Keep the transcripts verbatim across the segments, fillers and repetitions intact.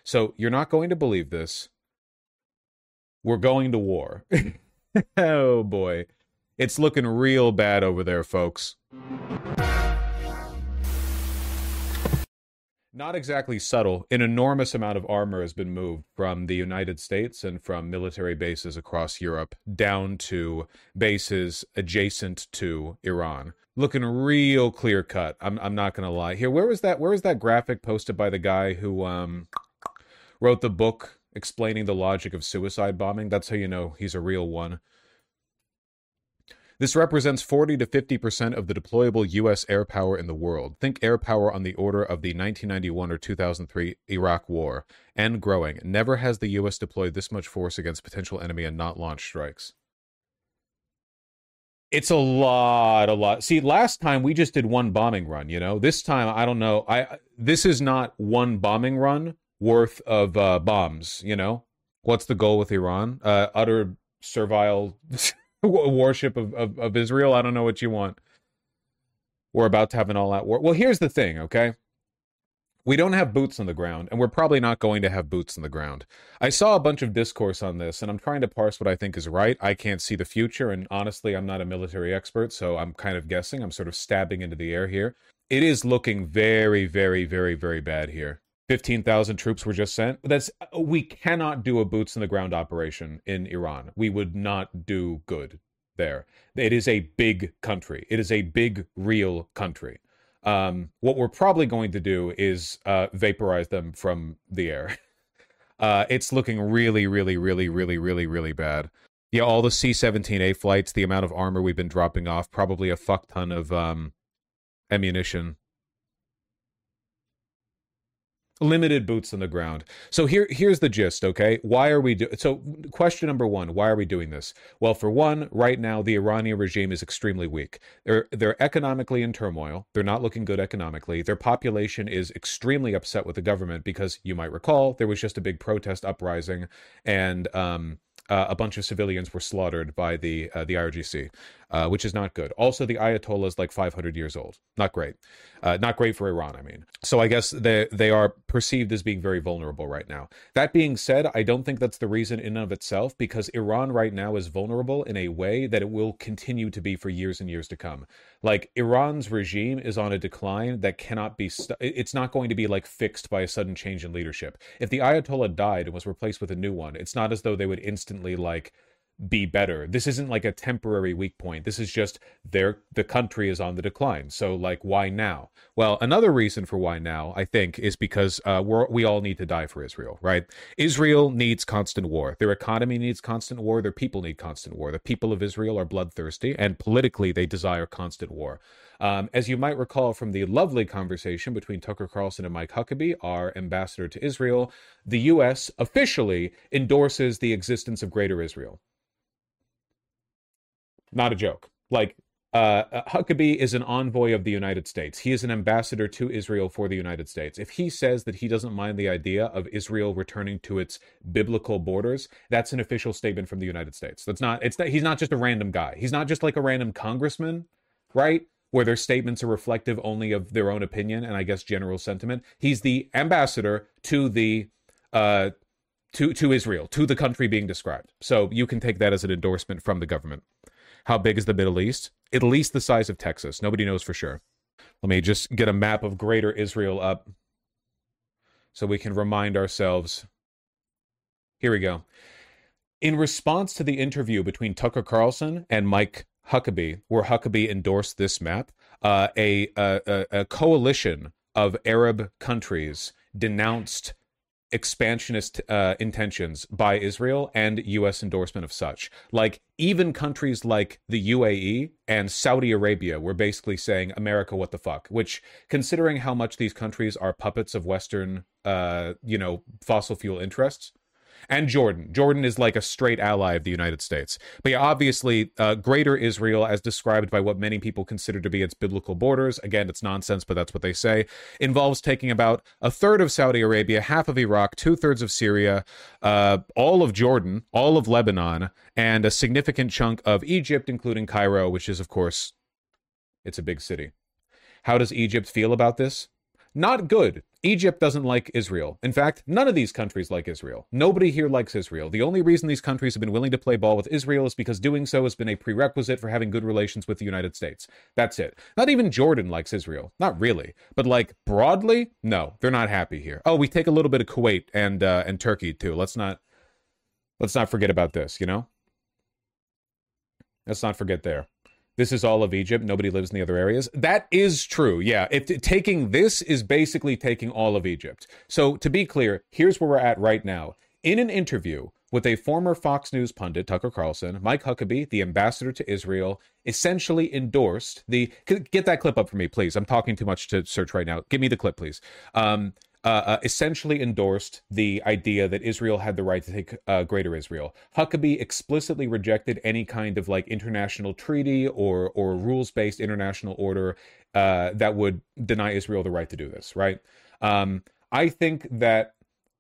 So you're not going to believe this. We're going to war. Oh boy. It's looking real bad over there, folks. Not exactly subtle. An enormous amount of armor has been moved from the United States and from military bases across Europe down to bases adjacent to Iran. Looking real clear cut. I'm I'm not gonna lie. Here, where was that? Where was that graphic posted by the guy who um wrote the book explaining the logic of suicide bombing? That's how you know he's a real one. This represents forty to fifty percent of the deployable U S air power in the world. Think air power on the order of the nineteen ninety-one or two thousand three Iraq War, and growing. Never has the U S deployed this much force against potential enemy and not launched strikes. It's a lot, a lot. See, last time we just did one bombing run, you know? This time, I don't know. I This is not one bombing run worth of uh, bombs, you know? What's the goal with Iran? Uh, utter servile worship of, of, of Israel? I don't know what you want. We're about to have an all-out war. Well, here's the thing, okay? We don't have boots on the ground, and we're probably not going to have boots on the ground. I saw a bunch of discourse on this, and I'm trying to parse what I think is right. I can't see the future, and honestly, I'm not a military expert, so I'm kind of guessing. I'm sort of stabbing into the air here. It is looking very, very, very, very bad here. fifteen thousand troops were just sent. That's we cannot do a boots on the ground operation in Iran. We would not do good there. It is a big country. It is a big, real country. Um, what we're probably going to do is uh, vaporize them from the air. uh, it's looking really, really, really, really, really, really bad. Yeah, all the C seventeen A flights, the amount of armor we've been dropping off, probably a fuck ton of um, ammunition. Limited boots on the ground. So here, here's the gist, okay? Why are we do? So question number one, why are we doing this? Well, for one, right now, the Iranian regime is extremely weak. They're, they're economically in turmoil. They're not looking good economically. Their population is extremely upset with the government because, you might recall, there was just a big protest uprising, and um, uh, a bunch of civilians were slaughtered by the uh, the I R G C, uh, which is not good. Also, the Ayatollah is like five hundred years old. Not great. Uh, not great for Iran, I mean. So I guess they, they are perceived as being very vulnerable right now. That being said, I don't think that's the reason in and of itself, because Iran right now is vulnerable in a way that it will continue to be for years and years to come. Like, Iran's regime is on a decline that cannot be... St- it's not going to be, like, fixed by a sudden change in leadership. If the Ayatollah died and was replaced with a new one, it's not as though they would instantly, like... be better. This isn't like a temporary weak point. This is just their the country is on the decline. So like, why now? Well, another reason for why now, I think, is because uh, we're, we all need to die for Israel, right? Israel needs constant war. Their economy needs constant war. Their people need constant war. The people of Israel are bloodthirsty, and politically they desire constant war. Um, as you might recall from the lovely conversation between Tucker Carlson and Mike Huckabee, our ambassador to Israel, the U S officially endorses the existence of Greater Israel. Not a joke. Like, uh, Huckabee is an envoy of the United States. He is an ambassador to Israel for the United States. If he says that he doesn't mind the idea of Israel returning to its biblical borders, that's an official statement from the United States. That's not, it's not, he's not just a random guy. He's not just like a random congressman, right? Where their statements are reflective only of their own opinion and I guess general sentiment. He's the ambassador to the, uh, to, to Israel, to the country being described. So you can take that as an endorsement from the government. How big is the Middle East? At least the size of Texas. Nobody knows for sure. Let me just get a map of Greater Israel up so we can remind ourselves. Here we go. In response to the interview between Tucker Carlson and Mike Huckabee, where Huckabee endorsed this map, uh, a, a, a coalition of Arab countries denounced expansionist uh, intentions by Israel and U S endorsement of such. Like, even countries like the U A E and Saudi Arabia were basically saying, America, what the fuck? Which, considering how much these countries are puppets of Western, uh, you know, fossil fuel interests, and Jordan. Jordan is like a straight ally of the United States. But yeah, obviously, uh, Greater Israel, as described by what many people consider to be its biblical borders, again, it's nonsense, but that's what they say, involves taking about a third of Saudi Arabia, half of Iraq, two-thirds of Syria, uh, all of Jordan, all of Lebanon, and a significant chunk of Egypt, including Cairo, which is, of course, it's a big city. How does Egypt feel about this? Not good. Egypt doesn't like Israel. In fact, none of these countries like Israel. Nobody here likes Israel. The only reason these countries have been willing to play ball with Israel is because doing so has been a prerequisite for having good relations with the United States. That's it. Not even Jordan likes Israel. Not really. But like broadly, no, they're not happy here. Oh, we take a little bit of Kuwait and uh, and Turkey too. Let's not let's not forget about this, you know? Let's not forget there. This is all of Egypt. Nobody lives in the other areas. That is true. Yeah. If taking this is basically taking all of Egypt. So to be clear, here's where we're at right now. In an interview with a former Fox News pundit, Tucker Carlson, Mike Huckabee, the ambassador to Israel, essentially endorsed the... Get that clip up for me, please. I'm talking too much to search right now. Give me the clip, please. Um, Uh, uh, essentially endorsed the idea that Israel had the right to take uh, Greater Israel. Huckabee explicitly rejected any kind of like international treaty or or rules-based international order uh, that would deny Israel the right to do this. Right? Um, I think that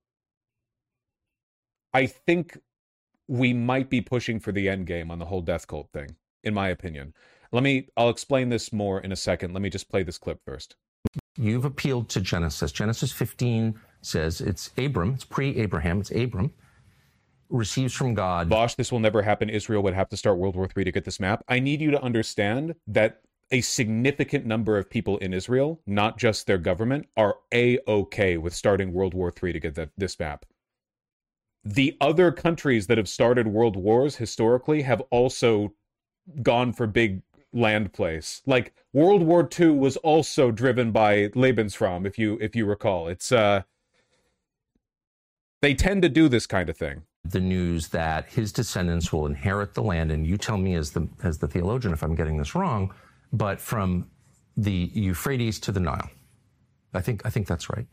I think we might be pushing for the end game on the whole death cult thing, in my opinion. Let me. I'll explain this more in a second. Let me just play this clip first. You've appealed to Genesis. Genesis fifteen says it's Abram, it's pre-Abraham, it's Abram, receives from God. Bosch, this will never happen. Israel would have to start World War Three to get this map. I need you to understand that a significant number of people in Israel, not just their government, are A-okay with starting World War Three to get that, this map. The other countries that have started world wars historically have also gone for big land place. Like World War Two was also driven by Lebensraum, if you if you recall. It's uh they tend to do this kind of thing. The news that his descendants will inherit the land, and you tell me as the as the theologian if I'm getting this wrong, but from the Euphrates to the Nile. I think I think that's right.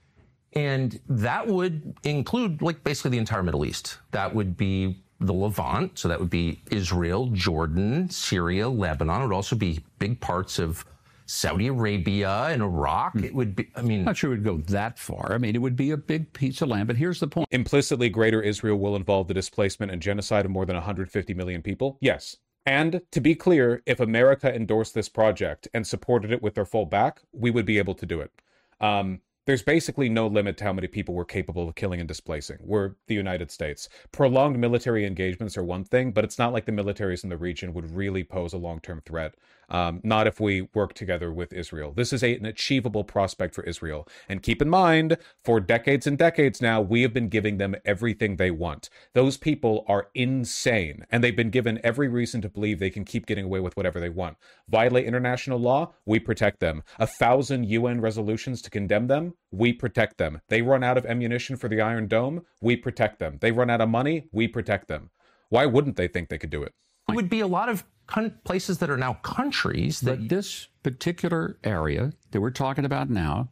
And that would include like basically the entire Middle East. That would be the Levant, so that would be Israel, Jordan, Syria, Lebanon. It would also be big parts of Saudi Arabia and Iraq. It would be, I mean... I'm not sure it would go that far. I mean, it would be a big piece of land, but here's the point. Implicitly, Greater Israel will involve the displacement and genocide of more than one hundred fifty million people? Yes. And to be clear, if America endorsed this project and supported it with their full back, we would be able to do it. Um... There's basically no limit to how many people we're capable of killing and displacing. We're the United States. Prolonged military engagements are one thing, but it's not like the militaries in the region would really pose a long-term threat. Um, not if we work together with Israel. This is a, an achievable prospect for Israel. And keep in mind, for decades and decades now, we have been giving them everything they want. Those people are insane, and they've been given every reason to believe they can keep getting away with whatever they want. Violate international law, we protect them. A thousand U N resolutions to condemn them, we protect them. They run out of ammunition for the Iron Dome, we protect them. They run out of money, we protect them. Why wouldn't they think they could do it? It would be a lot of con- places that are now countries. That but this particular area that we're talking about now,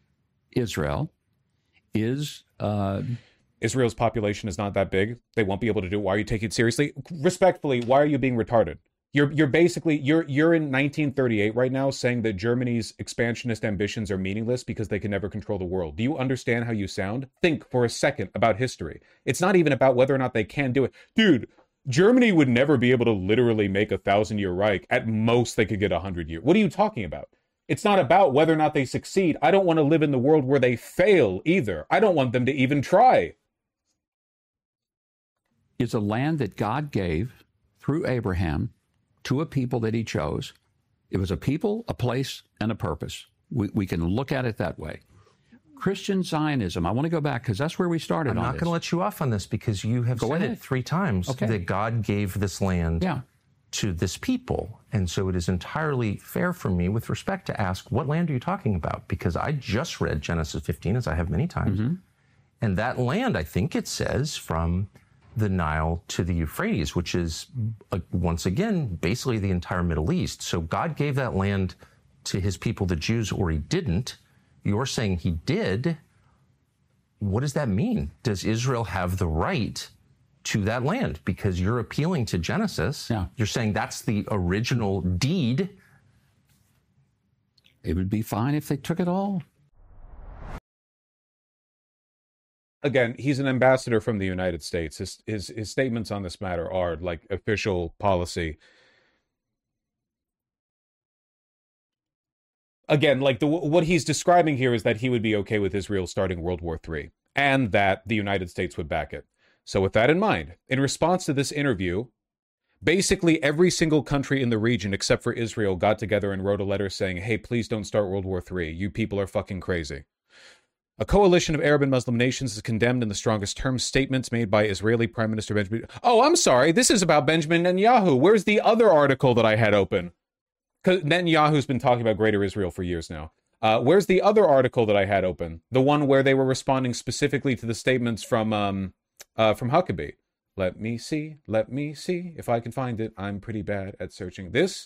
Israel, is... Uh, Israel's population is not that big. They won't be able to do it. Why are you taking it seriously? Respectfully, why are you being retarded? You're you're basically you're you're in nineteen thirty-eight right now saying that Germany's expansionist ambitions are meaningless because they can never control the world. Do you understand how you sound? Think for a second about history. It's not even about whether or not they can do it. Dude, Germany would never be able to literally make a thousand-year Reich. At most, they could get a hundred-year. What are you talking about? It's not about whether or not they succeed. I don't want to live in the world where they fail either. I don't want them to even try. Is a land that God gave through Abraham to a people that he chose. It was a people, a place, and a purpose. We, we can look at it that way. Christian Zionism, I want to go back because that's where we started. I'm on not going to let you off on this because you have go said ahead. it three times okay. that God gave this land yeah. to this people. And so it is entirely fair for me with respect to ask, what land are you talking about? Because I just read Genesis fifteen, as I have many times. Mm-hmm. And that land, I think it says, from the Nile to the Euphrates, which is, uh, once again, basically the entire Middle East. So God gave that land to his people, the Jews, or he didn't. You're saying he did. What does that mean? Does Israel have the right to that land? Because you're appealing to Genesis. Yeah. You're saying that's the original deed. It would be fine if they took it all. Again, he's an ambassador from the United States. His, his his statements on this matter are like official policy. again, like the what he's describing here is that he would be okay with Israel starting World War Three, and that the United States would back it. So with that in mind, in response to this interview, basically every single country in the region except for Israel got together and wrote a letter saying, hey, please don't start World War Three. You people are fucking crazy. A coalition of Arab and Muslim nations has condemned in the strongest terms statements made by Israeli Prime Minister Benjamin... Oh, I'm sorry. This is about Benjamin Netanyahu. Where's the other article that I had open? Because Netanyahu's been talking about Greater Israel for years now. Uh, where's the other article that I had open? The one where they were responding specifically to the statements from um, uh, from Huckabee. Let me see. Let me see if I can find it. I'm pretty bad at searching. This?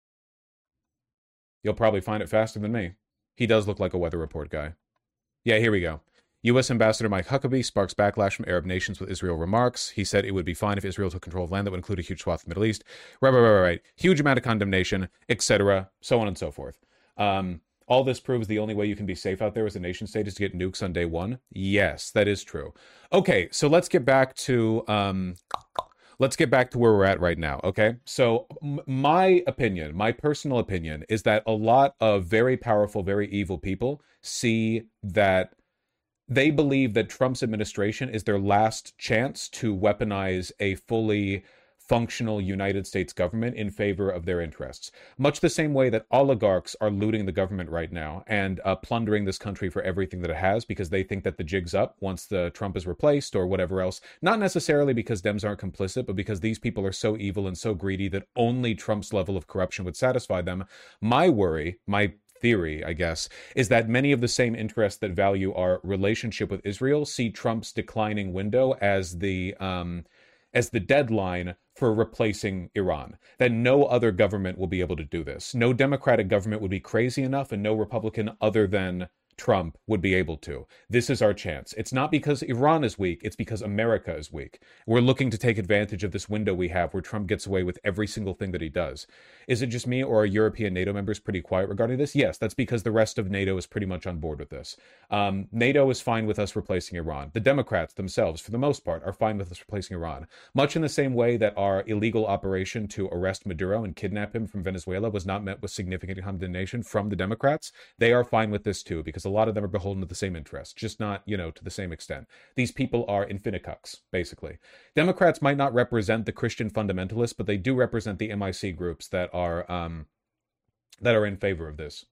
You'll probably find it faster than me. He does look like a weather report guy. Yeah, here we go. U S Ambassador Mike Huckabee sparks backlash from Arab nations with Israel remarks. He said it would be fine if Israel took control of land that would include a huge swath of the Middle East. Right, right, right, right, right. Huge amount of condemnation, et cetera, so on and so forth. Um, all this proves the only way you can be safe out there as a nation state is to get nukes on day one. Yes, that is true. Okay, so let's get back to um, let's get back to where we're at right now. Okay, so m- my opinion, my personal opinion, is that a lot of very powerful, very evil people see that they believe that Trump's administration is their last chance to weaponize a fully functional United States government in favor of their interests. Much the same way that oligarchs are looting the government right now and uh, plundering this country for everything that it has because they think that the jig's up once the Trump is replaced or whatever else. Not necessarily because Dems aren't complicit, but because these people are so evil and so greedy that only Trump's level of corruption would satisfy them. My worry, my theory, I guess, is that many of the same interests that value our relationship with Israel see Trump's declining window as the um, as the deadline for replacing Iran. That no other government will be able to do this. No Democratic government would be crazy enough, and no Republican other than Trump would be able to. This is our chance. It's not because Iran is weak, it's because America is weak. We're looking to take advantage of this window we have where Trump gets away with every single thing that he does. Is it just me, or are European NATO members pretty quiet regarding this? Yes, that's because the rest of NATO is pretty much on board with this. Um, NATO is fine with us replacing Iran. The Democrats themselves, for the most part, are fine with us replacing Iran. Much in the same way that our illegal operation to arrest Maduro and kidnap him from Venezuela was not met with significant condemnation from the Democrats, they are fine with this too, because a lot of them are beholden to the same interests, just not, you know, to the same extent. These people are infinicucks, basically. Democrats might not represent the Christian fundamentalists, but they do represent the M I C groups that are um, that are in favor of this.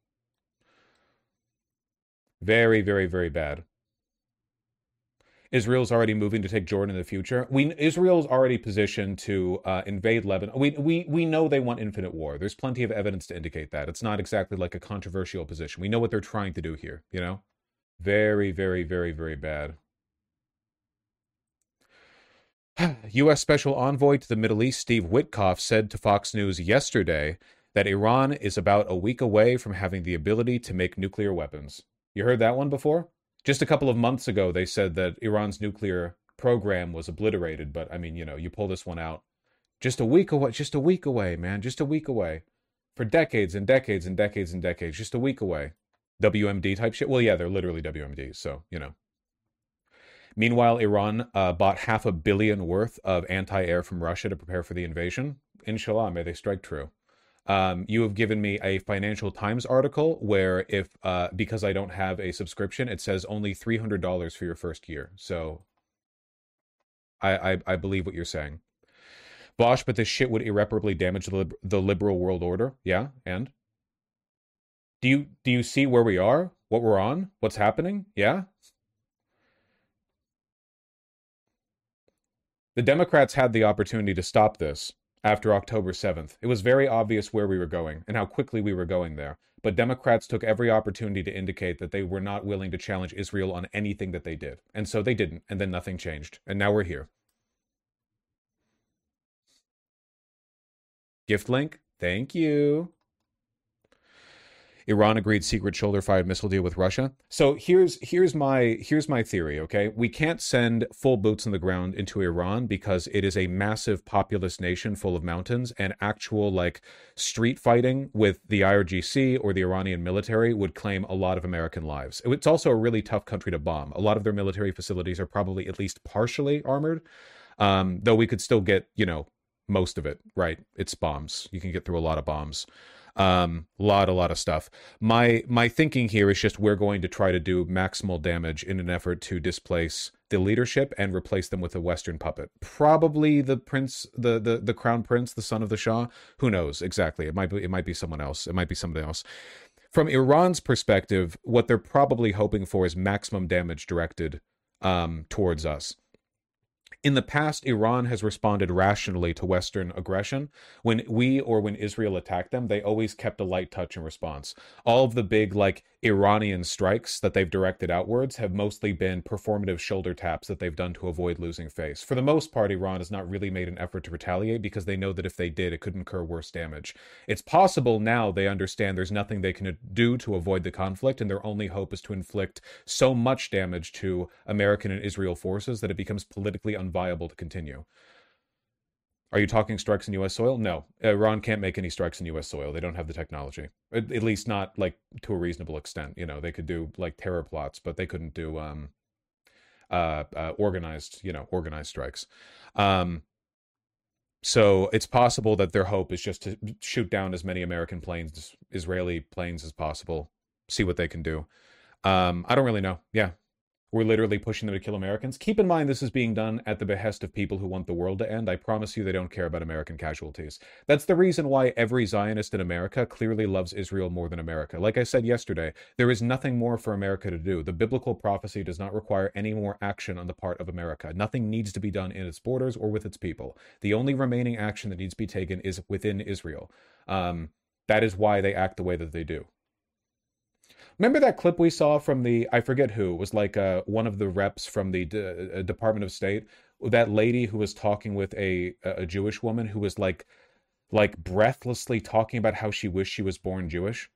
Very, very, very bad. Israel's already moving to take Jordan in the future. We Israel's already positioned to uh, invade Lebanon. We we we know they want infinite war. There's plenty of evidence to indicate that. It's not exactly like a controversial position. We know what they're trying to do here, you know? Very, very, very, very bad. U S Special Envoy to the Middle East, Steve Witkoff, said to Fox News yesterday that Iran is about a week away from having the ability to make nuclear weapons. You heard that one before? Just a couple of months ago, they said that Iran's nuclear program was obliterated. But, I mean, you know, you pull this one out. Just a week away. Just a week away, man. Just a week away. For decades and decades and decades and decades. Just a week away. W M D type shit? Well, yeah, they're literally W M Ds. So, you know. Meanwhile, Iran uh, bought half a billion worth of anti-air from Russia to prepare for the invasion. Inshallah, may they strike true. Um, you have given me a Financial Times article where if, uh, because I don't have a subscription, it says only three hundred dollars for your first year. So I, I, I believe what you're saying. Bosh, but this shit would irreparably damage the, lib- the liberal world order. Yeah, and? Do you, do you see where we are? What we're on? What's happening? Yeah? The Democrats had the opportunity to stop this after October seventh. It was very obvious where we were going and how quickly we were going there. But Democrats took every opportunity to indicate that they were not willing to challenge Israel on anything that they did. And so they didn't, and then nothing changed. And now we're here. Gift link. Thank you. Iran agreed secret shoulder-fired missile deal with Russia. So here's here's my here's my theory, okay? We can't send full boots on the ground into Iran because it is a massive populous nation full of mountains, and actual like street fighting with the I R G C or the Iranian military would claim a lot of American lives. It's also a really tough country to bomb. A lot of their military facilities are probably at least partially armored, um, though we could still get, you know, most of it, right? It's bombs. You can get through a lot of bombs. Um, lot, a lot of stuff. My my thinking here is just we're going to try to do maximal damage in an effort to displace the leadership and replace them with a Western puppet. Probably the prince, the the the crown prince, the son of the Shah. Who knows exactly? It might be it might be someone else. It might be somebody else. From Iran's perspective, what they're probably hoping for is maximum damage directed um, towards us. In the past, Iran has responded rationally to Western aggression. When we or when Israel attacked them, they always kept a light touch in response. All of the big, like, Iranian strikes that they've directed outwards have mostly been performative shoulder taps that they've done to avoid losing face. For the most part, Iran has not really made an effort to retaliate because they know that if they did, it could incur worse damage. It's possible now they understand there's nothing they can do to avoid the conflict, and their only hope is to inflict so much damage to American and Israel forces that it becomes politically unviable to continue. Are you talking strikes in U S soil? No. Iran can't make any strikes in U S soil. They don't have the technology. At, at least not, like, to a reasonable extent. You know, they could do, like, terror plots, but they couldn't do um, uh, uh, organized, you know, organized strikes. Um, so it's possible that their hope is just to shoot down as many American planes, Israeli planes as possible, see what they can do. Um, I don't really know. Yeah. We're literally pushing them to kill Americans. Keep in mind this is being done at the behest of people who want the world to end. I promise you they don't care about American casualties. That's the reason why every Zionist in America clearly loves Israel more than America. Like I said yesterday, there is nothing more for America to do. The biblical prophecy does not require any more action on the part of America. Nothing needs to be done in its borders or with its people. The only remaining action that needs to be taken is within Israel. Um, that is why they act the way that they do. Remember that clip we saw from the, I forget who, it was like uh, one of the reps from the D- uh, Department of State, that lady who was talking with a a Jewish woman who was like, like breathlessly talking about how she wished she was born Jewish?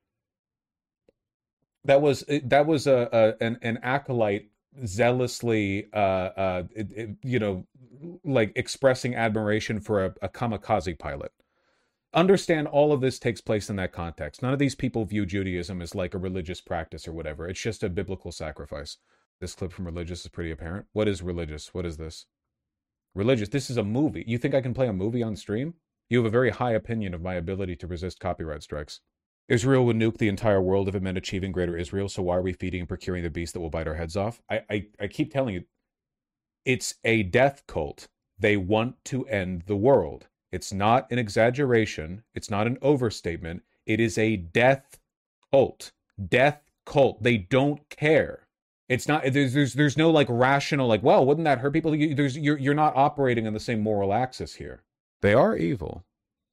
That was, that was a, a an, an acolyte zealously, uh, uh, it, it, you know, like expressing admiration for a, a kamikaze pilot. Understand all of this takes place in that context. None of these people view Judaism as like a religious practice or whatever. It's just a biblical sacrifice. This clip from Religious is pretty apparent. What is Religious? What is this? Religious. This is a movie. You think I can play a movie on stream? You have a very high opinion of my ability to resist copyright strikes. Israel would nuke the entire world if it meant achieving greater Israel, so why are we feeding and procuring the beast that will bite our heads off? I, I, I keep telling you, it's a death cult. They want to end the world. It's not an exaggeration. It's not an overstatement. It is a death cult. Death cult. They don't care. It's not, there's, there's, there's no like rational, like, well, wouldn't that hurt people? You, there's, you're, you're not operating on the same moral axis here. They are evil.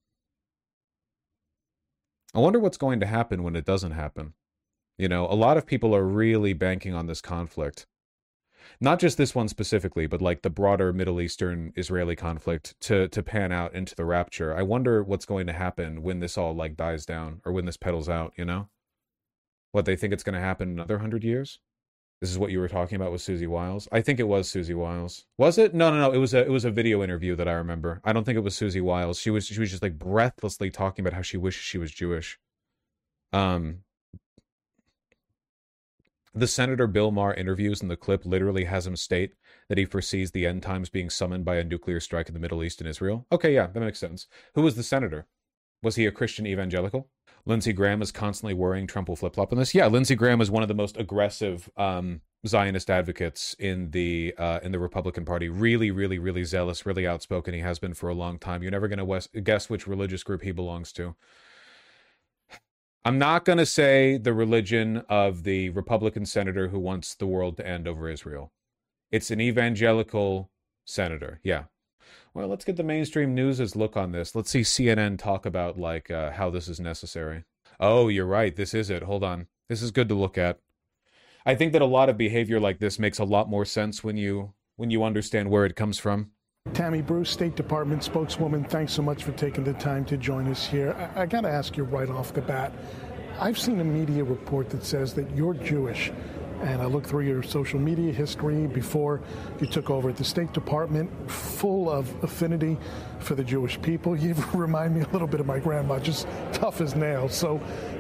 I wonder what's going to happen when it doesn't happen. You know, a lot of people are really banking on this conflict. Not just this one specifically, but like the broader Middle Eastern Israeli conflict to to pan out into the rapture. I wonder what's going to happen when this all like dies down or when this petals out, you know? What, they think it's going to happen in another hundred years? This is what you were talking about with Susie Wiles? I think it was Susie Wiles. Was it? No, no, no. It was a it was a video interview that I remember. I don't think it was Susie Wiles. She was she was just like breathlessly talking about how she wishes she was Jewish. Um The Senator Bill Maher interviews in the clip literally has him state that he foresees the end times being summoned by a nuclear strike in the Middle East and Israel. Okay, yeah, that makes sense. Who was the senator? Was he a Christian evangelical? Lindsey Graham is constantly worrying Trump will flip-flop on this. Yeah, Lindsey Graham is one of the most aggressive um, Zionist advocates in the uh, in the Republican Party. Really, really, really zealous, really outspoken. He has been for a long time. You're never going to guess which religious group he belongs to. I'm not going to say the religion of the Republican senator who wants the world to end over Israel. It's an evangelical senator. Yeah. Well, let's get the mainstream news's look on this. Let's see C N N talk about like uh, how this is necessary. Oh, you're right. This is it. Hold on. This is good to look at. I think that a lot of behavior like this makes a lot more sense when you when you understand where it comes from. Tammy Bruce, State Department spokeswoman, thanks so much for taking the time to join us here. I, I got to ask you right off the bat, I've seen a media report that says that you're Jewish, and I looked through your social media history before you took over at the State Department, full of affinity for the Jewish people. You remind me a little bit of my grandma, just tough as nails. So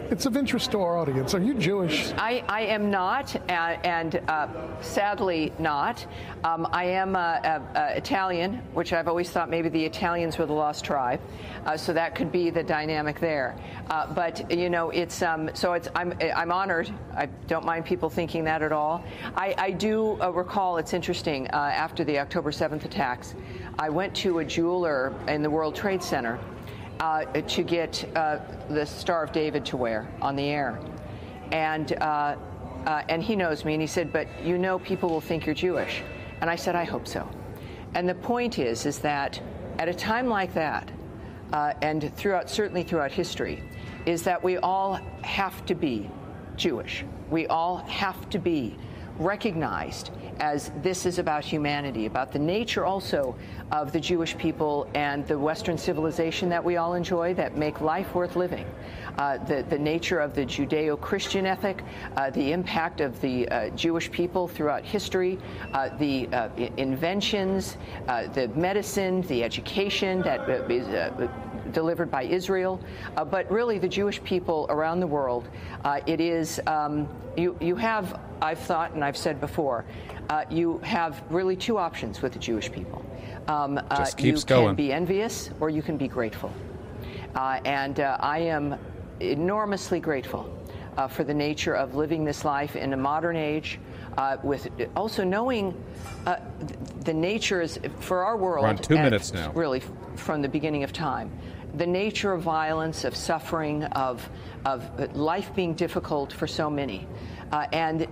It's of interest to our audience. Are you Jewish? I, I am not, and, and uh, sadly not. Um, I am uh, uh, uh, Italian, which I've always thought maybe the Italians were the lost tribe, uh, so that could be the dynamic there. Uh, but you know, it's um, so it's I'm I'm honored. I don't mind people thinking that at all. I, I do uh, recall. It's interesting. Uh, after the October seventh attacks, I went to a jeweler in the World Trade Center Uh, to get uh, the Star of David to wear on the air. And uh, uh, and he knows me, and he said, but you know people will think you're Jewish. And I said, I hope so. And the point is, is that at a time like that, uh, and throughout, certainly throughout history, is that we all have to be Jewish. We all have to be recognized as this is about humanity, about the nature also of the Jewish people and the Western civilization that we all enjoy that make life worth living. Uh, the, the nature of the Judeo-Christian ethic, uh, the impact of the uh, Jewish people throughout history, uh, the uh, inventions, uh, the medicine, the education that is uh, delivered by Israel, uh, but really the Jewish people around the world. Uh, it is, um, you, you have, I've thought and I've said before, uh, you have really two options with the Jewish people. Um, uh, Just keeps you going. can be envious or you can be grateful. Uh, and uh, I am enormously grateful uh, for the nature of living this life in a modern age, uh, with also knowing uh, the nature is, for our world, We're on two minutes now. Really from the beginning of time, the nature of violence, of suffering, of of life being difficult for so many, uh, and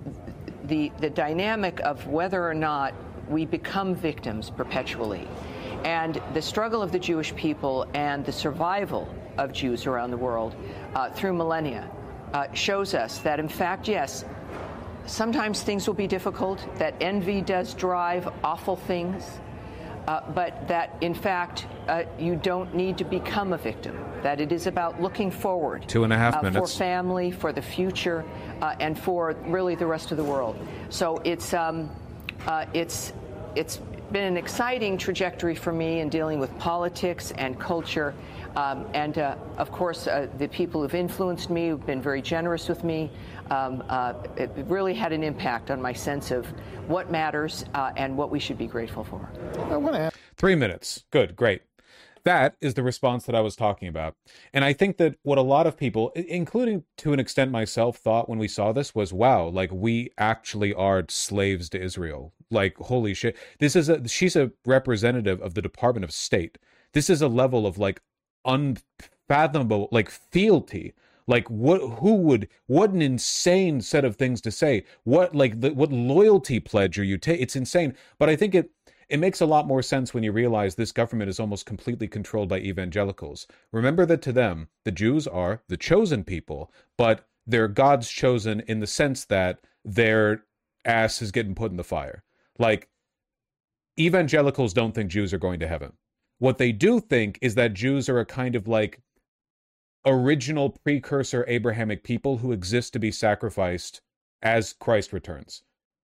the the dynamic of whether or not we become victims perpetually, and the struggle of the Jewish people and the survival of Jews around the world uh, through millennia uh, shows us that, in fact, yes, sometimes things will be difficult, that envy does drive awful things, uh, but that, in fact, uh, you don't need to become a victim, that it is about looking forward. Two and a half uh, minutes. For family, for the future, uh, and for really the rest of the world. So it's, um, uh, it's, it's been an exciting trajectory for me in dealing with politics and culture. Um, and, uh, of course, uh, the people who've influenced me, who've been very generous with me, um, uh, it really had an impact on my sense of what matters uh, and what we should be grateful for. I want to ask. Three minutes. Good, great. That is the response that I was talking about. And I think that what a lot of people, including to an extent myself, thought when we saw this was, wow, like we actually are slaves to Israel. Like, holy shit. This is a, she's a representative of the Department of State. This is a level of like unfathomable, like fealty. Like what, who would, what an insane set of things to say. What, like, the, what loyalty pledge are you taking? It's insane. But I think it, It makes a lot more sense when you realize this government is almost completely controlled by evangelicals. Remember that to them, the Jews are the chosen people, but they're God's chosen in the sense that their ass is getting put in the fire. Like, evangelicals don't think Jews are going to heaven. What they do think is that Jews are a kind of like original precursor Abrahamic people who exist to be sacrificed as Christ returns.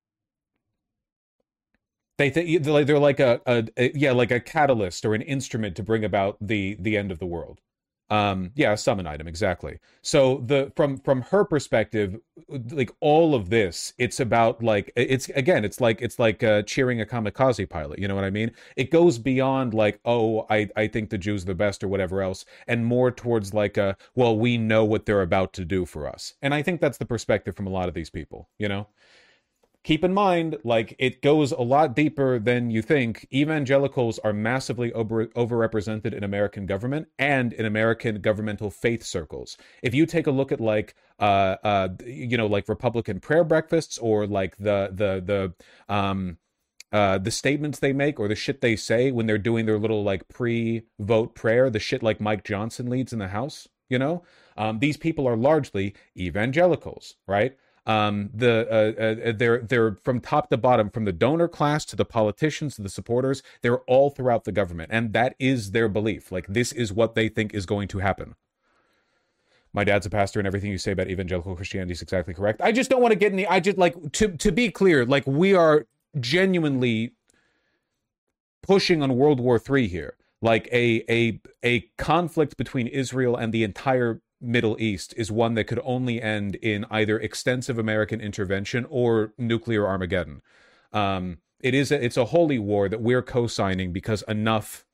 They think they're like a, a, a yeah, like a catalyst or an instrument to bring about the the end of the world. Um, yeah, a summon item, exactly. So the from from her perspective, like all of this, it's about like it's again, it's like it's like uh, cheering a kamikaze pilot. You know what I mean? It goes beyond like, oh, I I think the Jews are the best or whatever else, and more towards like a, well, we know what they're about to do for us. And I think that's the perspective from a lot of these people. You know. Keep in mind, like, it goes a lot deeper than you think. Evangelicals are massively over, overrepresented in American government and in American governmental faith circles. If you take a look at, like, uh, uh, you know, like Republican prayer breakfasts or, like, the, the, the, um, uh, the statements they make or the shit they say when they're doing their little, like, pre-vote prayer, the shit like Mike Johnson leads in the House, you know? Um, these people are largely evangelicals, right? Um, the uh, uh, they're they're from top to bottom, from the donor class to the politicians to the supporters. They're all throughout the government, and that is their belief. Like, this is what they think is going to happen. My dad's a pastor, and everything you say about evangelical Christianity is exactly correct. I just don't want to get in the. I just like to to be clear. Like, we are genuinely pushing on World War Three here, like a a a conflict between Israel and the entire Middle East is one that could only end in either extensive American intervention or nuclear Armageddon. Um, it is a, it's a holy war that we're co-signing because enough.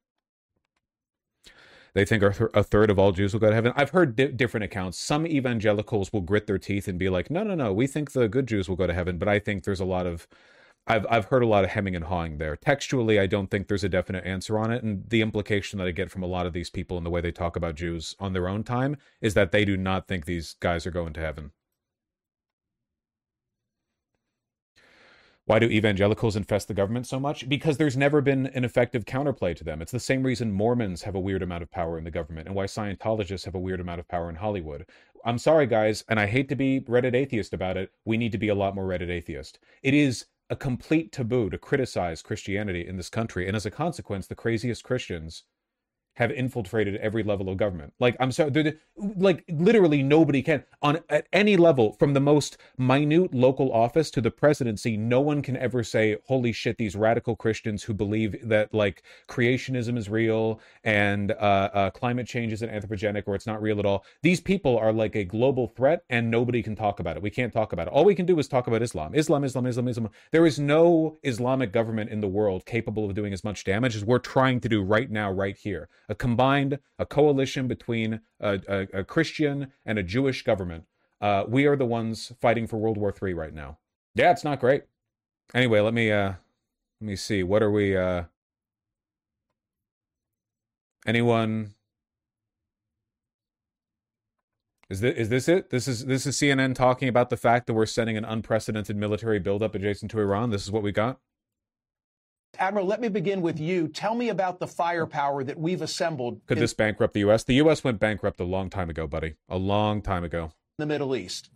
They think a, th- a third of all Jews will go to heaven. I've heard di- different accounts. Some evangelicals will grit their teeth and be like, no, no, no, we think the good Jews will go to heaven. But I think there's a lot of, I've I've heard a lot of hemming and hawing there. Textually, I don't think there's a definite answer on it. And the implication that I get from a lot of these people in the way they talk about Jews on their own time is that they do not think these guys are going to heaven. Why do evangelicals infest the government so much? Because there's never been an effective counterplay to them. It's the same reason Mormons have a weird amount of power in the government and why Scientologists have a weird amount of power in Hollywood. I'm sorry, guys, and I hate to be Reddit atheist about it. We need to be a lot more Reddit atheist. It is a complete taboo to criticize Christianity in this country, and as a consequence, the craziest Christians have infiltrated every level of government. Like, I'm sorry, like literally nobody can, on at any level, from the most minute local office to the presidency, no one can ever say, holy shit, these radical Christians who believe that like creationism is real and uh, uh, climate change isn't anthropogenic or it's not real at all. These people are like a global threat and nobody can talk about it. We can't talk about it. All we can do is talk about Islam. Islam, Islam, Islam, Islam. There is no Islamic government in the world capable of doing as much damage as we're trying to do right now, right here. A combined, a coalition between a, a, a Christian and a Jewish government. Uh, we are the ones fighting for World War Three right now. Yeah, it's not great. Anyway, let me uh, let me see. What are we? Uh, anyone? Is this is this it? This is this is C N N talking about the fact that we're sending an unprecedented military buildup adjacent to Iran. This is what we got. Admiral, let me begin with you. Tell me about the firepower that we've assembled. Could in this bankrupt the U S? The U S went bankrupt a long time ago, buddy. A long time ago. The Middle East.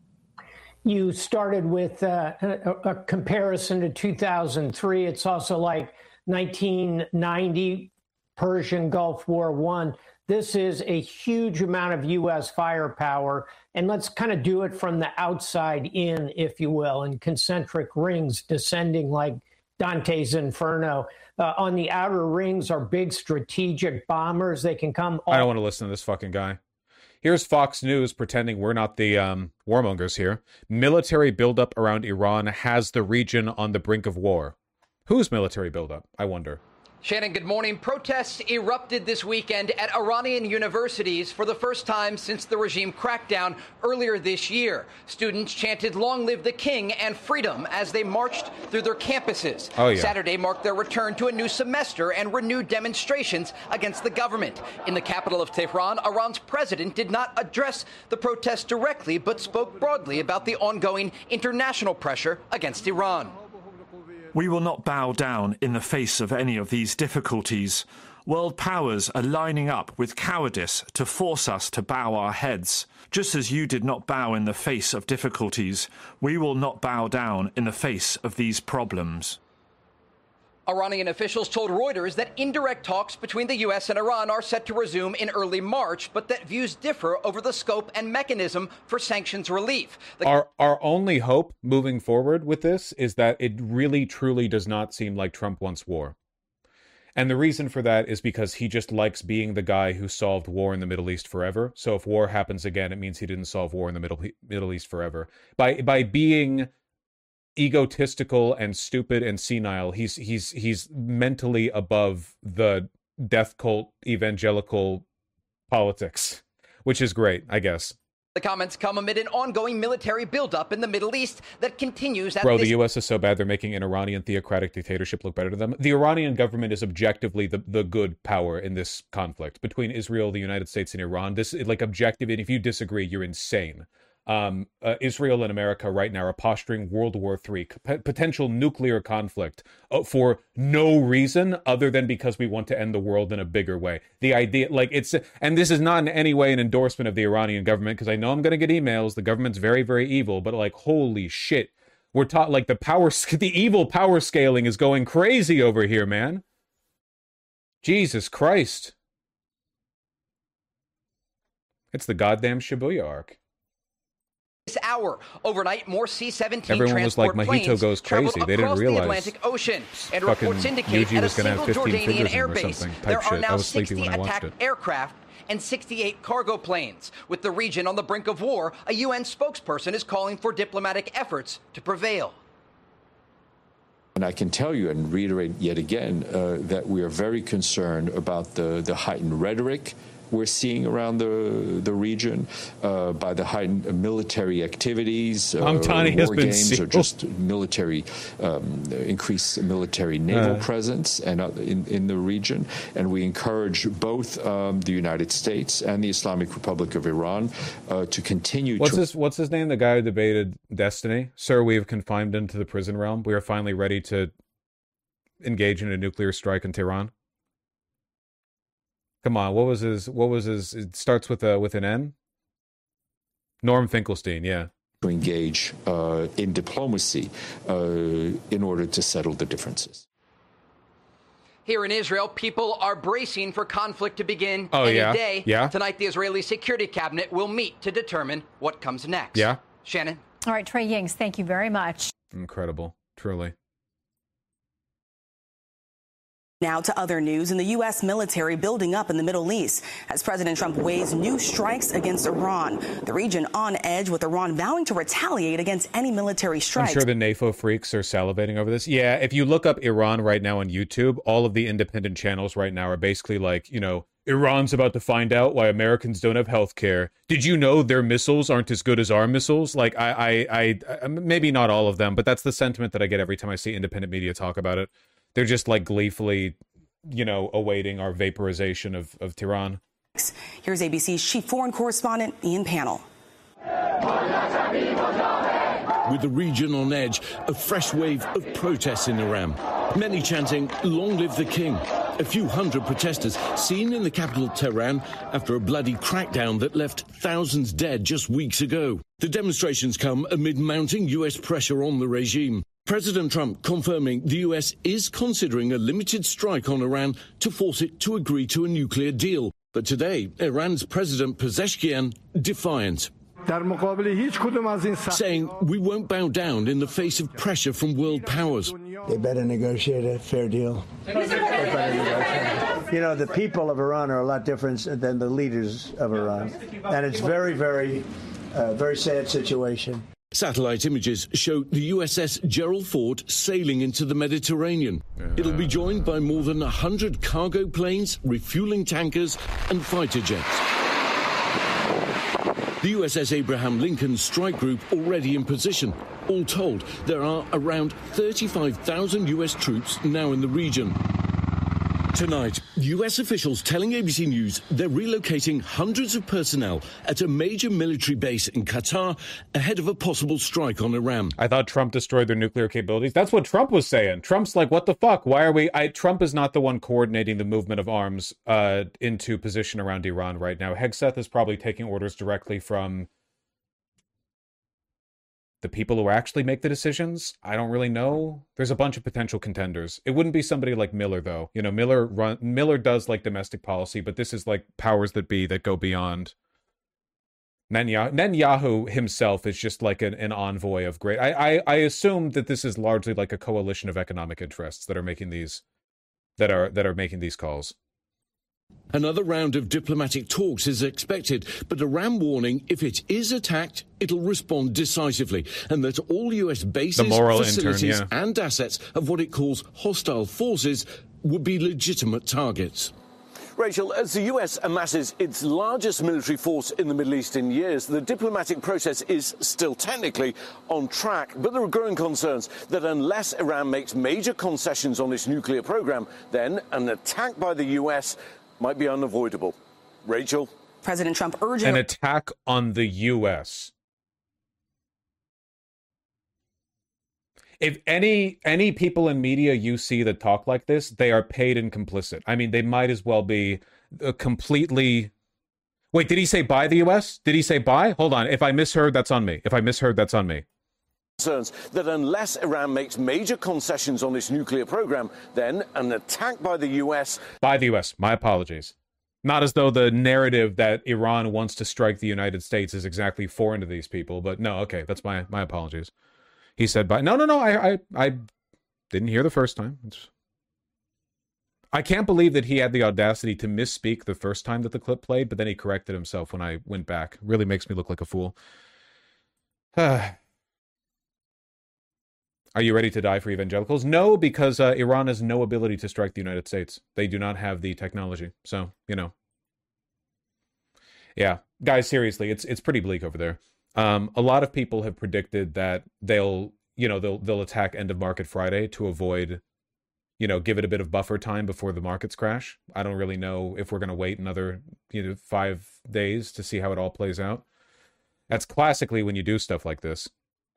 You started with uh, a, a comparison to two thousand three. It's also like nineteen ninety, Persian Gulf War One. This is a huge amount of U S firepower. And let's kind of do it from the outside in, if you will, in concentric rings descending like Dante's Inferno. Uh, on the outer rings are big strategic bombers. They can come. All- I don't want to listen to this fucking guy. Here's Fox News pretending we're not the um, warmongers here. Military buildup around Iran has the region on the brink of war. Whose military buildup, I wonder? Shannon, good morning. Protests erupted this weekend at Iranian universities for the first time since the regime crackdown earlier this year. Students chanted "Long live the King" and freedom as they marched through their campuses. Oh, yeah. Saturday marked their return to a new semester and renewed demonstrations against the government. In the capital of Tehran, Iran's president did not address the protests directly, but spoke broadly about the ongoing international pressure against Iran. We will not bow down in the face of any of these difficulties. World powers are lining up with cowardice to force us to bow our heads. Just as you did not bow in the face of difficulties, we will not bow down in the face of these problems. Iranian officials told Reuters that indirect talks between the U S and Iran are set to resume in early March, but that views differ over the scope and mechanism for sanctions relief. The- Our our only hope moving forward with this is that it really truly does not seem like Trump wants war. And the reason for that is because he just likes being the guy who solved war in the Middle East forever. So if war happens again, it means he didn't solve war in the Middle Middle East forever. By by being egotistical and stupid and senile, he's he's he's mentally above the death cult evangelical politics, which is great, I guess. The comments come amid an ongoing military buildup in the Middle East that continues at Bro, this- the U S is so bad they're making an Iranian theocratic dictatorship look better to them. The Iranian government is objectively the, the good power in this conflict between Israel, the United States, and Iran. This is like objective, and if you disagree, you're insane. Um, uh, Israel and America right now are posturing World War Three, p- potential nuclear conflict, uh, for no reason other than because we want to end the world in a bigger way. The idea, like it's, and this is not in any way an endorsement of the Iranian government, because I know I'm going to get emails. The government's very, very evil, but like, holy shit, we're taught like the power, the evil power scaling is going crazy over here, man. Jesus Christ. It's the goddamn Shibuya arc. This hour, overnight, more C seventeen Everyone was like, transport Mojito planes goes crazy. They didn't across realize the Atlantic Ocean, and fucking reports indicate Yuji at a was gonna have single fifteen Jordanian fingers in him or airbase something. Type there are shit. I now was sleepy sixty when I watched attack it. aircraft and sixty-eight cargo planes. With the region on the brink of war, a U N spokesperson is calling for diplomatic efforts to prevail. And I can tell you and reiterate yet again uh, that we are very concerned about the, the heightened rhetoric we're seeing around the the region, uh, by the heightened military activities, uh, war games, sealed. or just military, um, increased military naval uh. presence and uh, in, in the region. And we encourage both um, the United States and the Islamic Republic of Iran uh, to continue what's to... His, what's his name? The guy who debated Destiny? Sir, we have confined into the prison realm. We are finally ready to engage in a nuclear strike in Tehran. Come on, what was his? What was his? It starts with a with an N. Norm Finkelstein, yeah. To engage uh, in diplomacy uh, in order to settle the differences. Here in Israel, people are bracing for conflict to begin oh, any yeah. day. Yeah. Tonight, the Israeli Security Cabinet will meet to determine what comes next. Yeah. Shannon. All right, Trey Yings, thank you very much. Incredible, truly. Now to other news, in the U S military building up in the Middle East as President Trump weighs new strikes against Iran. The region on edge with Iran vowing to retaliate against any military strikes. I'm sure the NAFO freaks are salivating over this. Yeah, if you look up Iran right now on YouTube, all of the independent channels right now are basically like, you know, Iran's about to find out why Americans don't have health care. Did you know their missiles aren't as good as our missiles? Like, I, I, I, maybe not all of them, but that's the sentiment that I get every time I see independent media talk about it. They're just like gleefully, you know, awaiting our vaporization of, of Tehran. Here's A B C's chief foreign correspondent, Ian Pannell. With the region on edge, a fresh wave of protests in Iran. Many chanting, "Long live the king." A few hundred protesters seen in the capital Tehran after a bloody crackdown that left thousands dead just weeks ago. The demonstrations come amid mounting U S pressure on the regime. President Trump confirming the U S is considering a limited strike on Iran to force it to agree to a nuclear deal. But today, Iran's President Pezeshkian defiant, saying we won't bow down in the face of pressure from world powers. They better negotiate a fair deal. They better negotiate. You know, the people of Iran are a lot different than the leaders of Iran. And it's very, very, uh, very sad situation. Satellite images show the U S S Gerald Ford sailing into the Mediterranean. It'll be joined by more than one hundred cargo planes, refueling tankers and fighter jets. The U S S Abraham Lincoln strike group already in position. All told, there are around thirty-five thousand U S troops now in the region. Tonight, U S officials telling A B C News they're relocating hundreds of personnel at a major military base in Qatar ahead of a possible strike on Iran. I thought Trump destroyed their nuclear capabilities. That's what Trump was saying. Trump's like, what the fuck? Why are we... I, Trump is not the one coordinating the movement of arms uh, into position around Iran right now. Hegseth is probably taking orders directly from the people who actually make the decisions. I don't really know. There's a bunch of potential contenders. It wouldn't be somebody like Miller, though. You know, Miller run Miller does like domestic policy, but this is like powers that be that go beyond. Netanyahu, Netanyahu himself is just like an, an envoy of great. I, I I assume that this is largely like a coalition of economic interests that are making these that are that are making these calls. Another round of diplomatic talks is expected, but Iran warning if it is attacked, it'll respond decisively, and that all U S bases, facilities intern, yeah. and assets of what it calls hostile forces would be legitimate targets. Rachel, as the U S amasses its largest military force in the Middle East in years, the diplomatic process is still technically on track. But there are growing concerns that unless Iran makes major concessions on its nuclear program, then an attack by the U S might be unavoidable. Rachel? President Trump urging... An attack on the U S. If any any people in media you see that talk like this, they are paid and complicit. I mean, they might as well be uh, completely... Wait, did he say by the U S? Did he say by? Hold on. If I misheard, that's on me. If I misheard, that's on me. Concerns that unless Iran makes major concessions on its nuclear program, then an attack by the U S... By the U S. My apologies. Not as though the narrative that Iran wants to strike the United States is exactly foreign to these people, but no, okay, that's my my apologies. He said, "By no, no, no, I, I, I didn't hear the first time." It's... I can't believe that he had the audacity to misspeak the first time that the clip played, but then he corrected himself when I went back. Really makes me look like a fool. Are you ready to die for evangelicals? No, because uh, Iran has no ability to strike the United States. They do not have the technology. So, you know. Yeah, guys, seriously, it's it's pretty bleak over there. Um, a lot of people have predicted that they'll, you know, they'll they'll attack end of market Friday to avoid, you know, give it a bit of buffer time before the markets crash. I don't really know if we're going to wait another, you know, five days to see how it all plays out. That's classically when you do stuff like this.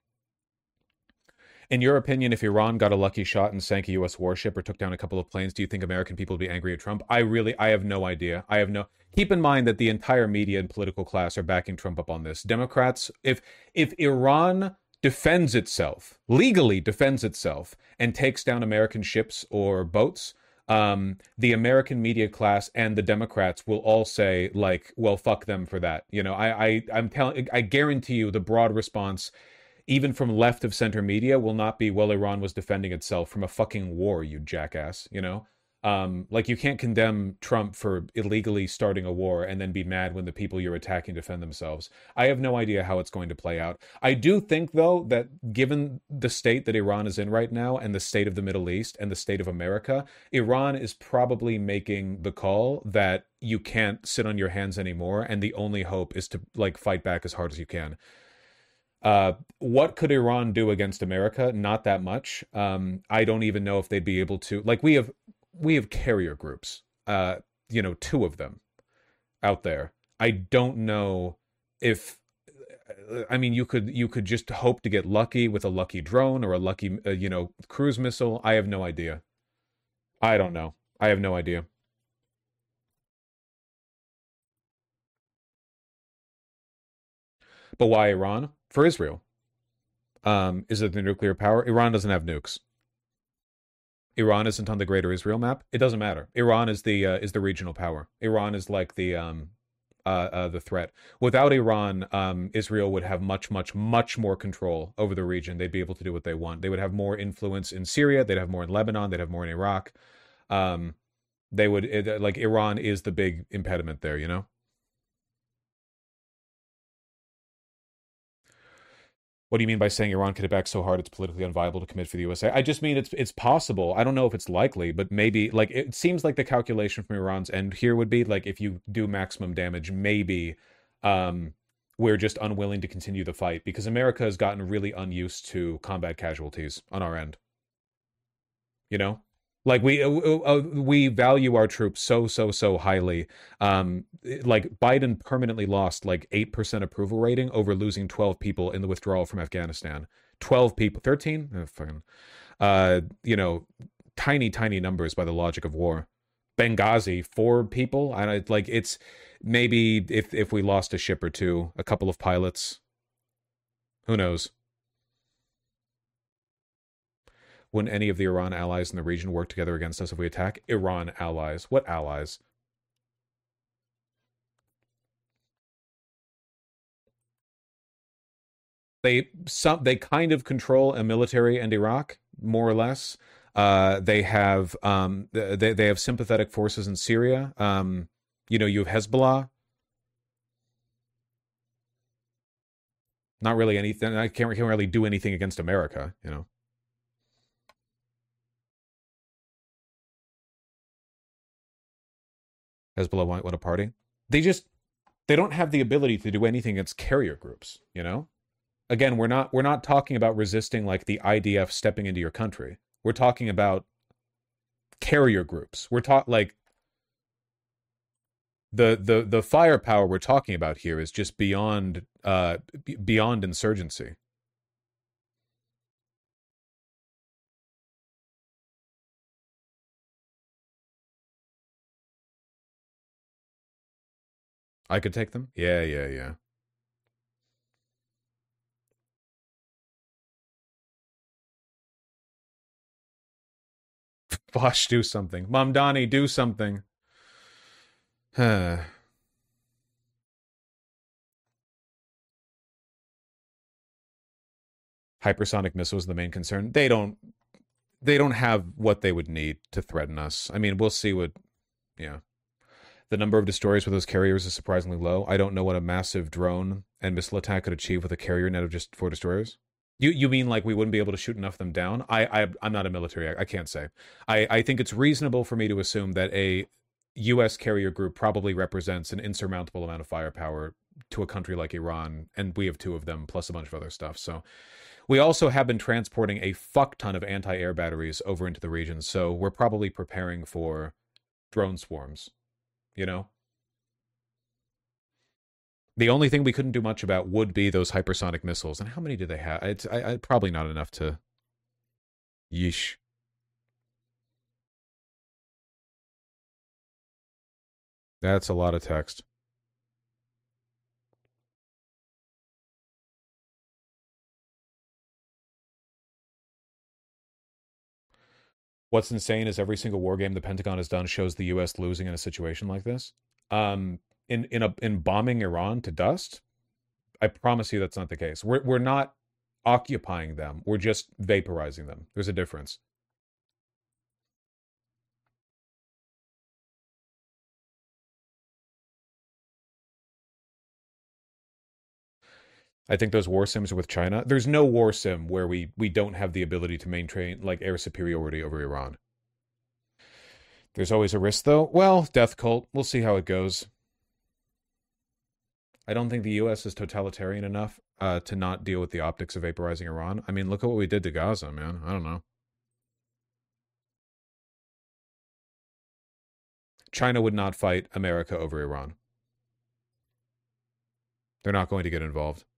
In your opinion, if Iran got a lucky shot and sank a U S warship or took down a couple of planes, do you think American people would be angry at Trump? I really, I have no idea. I have no... Keep in mind that the entire media and political class are backing Trump up on this. Democrats, if if Iran defends itself, legally defends itself, and takes down American ships or boats, um, the American media class and the Democrats will all say, like, well, fuck them for that. You know, I, I, I'm telling, I guarantee you the broad response, even from left of center media, will not be, well, Iran was defending itself from a fucking war, you jackass, you know? Um, like, you can't condemn Trump for illegally starting a war and then be mad when the people you're attacking defend themselves. I have no idea how it's going to play out. I do think, though, that given the state that Iran is in right now and the state of the Middle East and the state of America, Iran is probably making the call that you can't sit on your hands anymore, and the only hope is to, like, fight back as hard as you can. Uh, what could Iran do against America? Not that much. Um, I don't even know if they'd be able to. Like, we have... We have carrier groups, uh, you know, two of them out there. I don't know if, I mean, you could you could just hope to get lucky with a lucky drone or a lucky, uh, you know, cruise missile. I have no idea. I don't know. I have no idea. But why Iran? For Israel. Um, is it the nuclear power? Iran doesn't have nukes. Iran isn't on the Greater Israel map. It doesn't matter. Iran is the uh, is the regional power. Iran is like the um, uh, uh, the threat. Without Iran, um, Israel would have much, much, much more control over the region. They'd be able to do what they want. They would have more influence in Syria. They'd have more in Lebanon. They'd have more in Iraq. Um, they would it, like Iran is the big impediment there. You know. What do you mean by saying Iran could hit back so hard it's politically unviable to commit for the U S A? I just mean it's it's possible. I don't know if it's likely, but maybe, like, it seems like the calculation from Iran's end here would be, like, if you do maximum damage, maybe um, we're just unwilling to continue the fight because America has gotten really unused to combat casualties on our end. You know? Like, we uh, uh, we value our troops so, so, so highly. Um, like, Biden permanently lost, like, eight percent approval rating over losing twelve people in the withdrawal from Afghanistan. twelve people. thirteen? Oh, fucking, uh, you know, tiny, tiny numbers by the logic of war. Benghazi, four people? I like, it's maybe if, if we lost a ship or two, a couple of pilots. Who knows? Wouldn't any of the Iran allies in the region work together against us if we attack? Iran allies. What allies? They some they kind of control a military in Iraq, more or less. Uh, they have um, they they have sympathetic forces in Syria. Um, you know, you have Hezbollah. Not really anything. I can't, can't really do anything against America. You know. Hezbollah want, want a party. They just, they don't have the ability to do anything against carrier groups, you know? Again, we're not, we're not talking about resisting like the I D F stepping into your country. We're talking about carrier groups. We're talking like the, the, the firepower we're talking about here is just beyond, uh, beyond insurgency. I could take them? Yeah, yeah, yeah. Bosh, do something. Mamdani, do something. Huh. Hypersonic missiles the main concern. They don't they don't have what they would need to threaten us. I mean, we'll see what yeah. The number of destroyers with those carriers is surprisingly low. I don't know what a massive drone and missile attack could achieve with a carrier net of just four destroyers. You you mean like we wouldn't be able to shoot enough of them down? I, I I'm not a military. I, I can't say. I, I think it's reasonable for me to assume that a U S carrier group probably represents an insurmountable amount of firepower to a country like Iran, and we have two of them plus a bunch of other stuff. So we also have been transporting a fuck ton of anti-air batteries over into the region, so we're probably preparing for drone swarms, you know? The only thing we couldn't do much about would be those hypersonic missiles. And how many do they have? It's I, I, probably not enough to... Yeesh. That's a lot of text. What's insane is every single war game the Pentagon has done shows the U S losing in a situation like this. Um, in in a in bombing Iran to dust, I promise you that's not the case. We're we're not occupying them. We're just vaporizing them. There's a difference. I think those war sims are with China. There's no war sim where we we don't have the ability to maintain like air superiority over Iran. There's always a risk though. Well, death cult. We'll see how it goes. I don't think the U S is totalitarian enough uh, to not deal with the optics of vaporizing Iran. I mean, look at what we did to Gaza, man. I don't know. China would not fight America over Iran. They're not going to get involved.